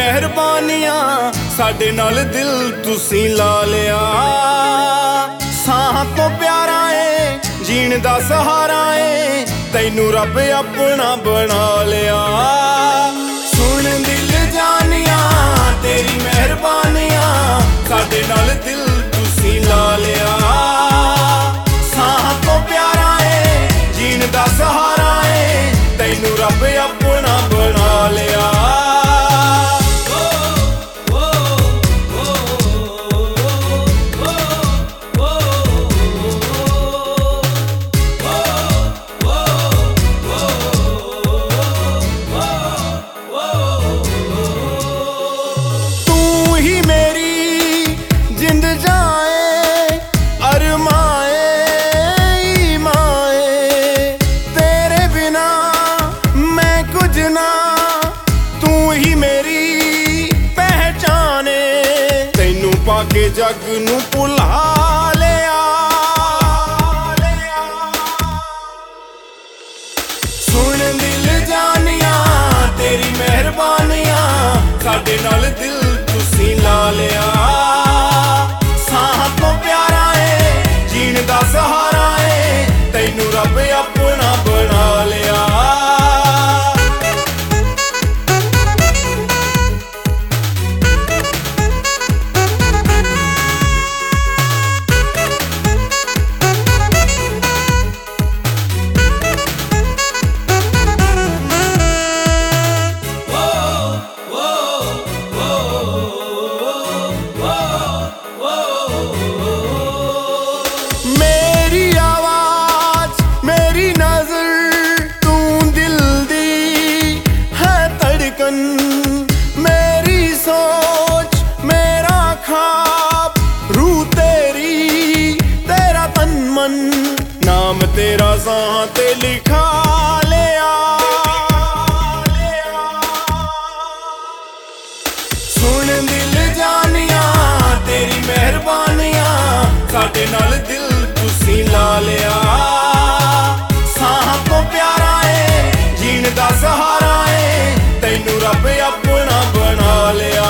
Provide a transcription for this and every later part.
मेहरबानियां साडे नाल दिल तुसी ला लिया। साहां तो प्यारा है जीण दा सहारा है, तैनू रब अपना बना लिया। सुन दिल जानिया तेरी मेहरबानियां साडे नाल दिल तुसी ला लिया। साहां तो प्यारा है जीण दा सहारा है, तैनू रब अपना बना लिया। के जग नू भुला लिया। सुन दिल जानिया तेरी मेहरबानियां साडे नाल दिल तुसी ला लिया। साहां तो प्यारा है जीण दा सहारा है, तैनू रब अपना बना लिया। मेरी सोच मेरा ख्वाब रूह तेरी तेरा तन मन, नाम तेरा साहां ते लिखा लिया। सुन दिल जानिया तेरी मेहरबानियां साडे नाल दिल तुसी ला लिया। साहां तो प्यारा है जीण दा सहारा है, तैनू रब अपना बना लिया।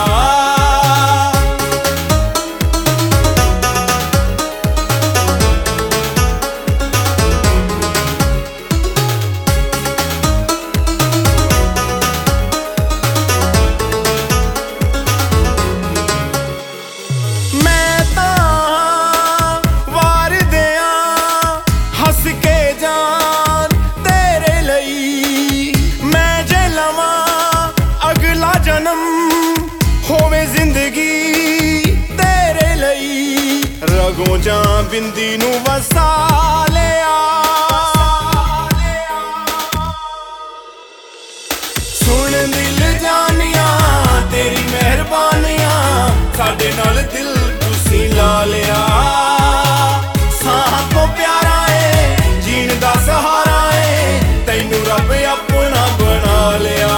मैं तां वार दिया हस के जान तेरे लई, मैं जे लवां अगला जन्म होवे जिंदगी तेरे लई। रगों जां बिंदी नू वसा लिया। सुन दिल जानिया तेरी मेहरबानियां साडे नाल दिल तुसी ला लिया। साहां तो प्यारा है जीण दा सहारा है, तैनू रब अपना बना लिया।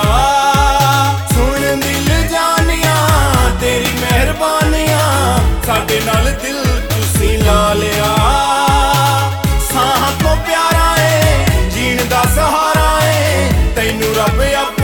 तेरी मेहरबानियां साडे नाल दिल तुसी ला लिया। साहां तो प्यारा है जीण दा सहारा है, तैनू रब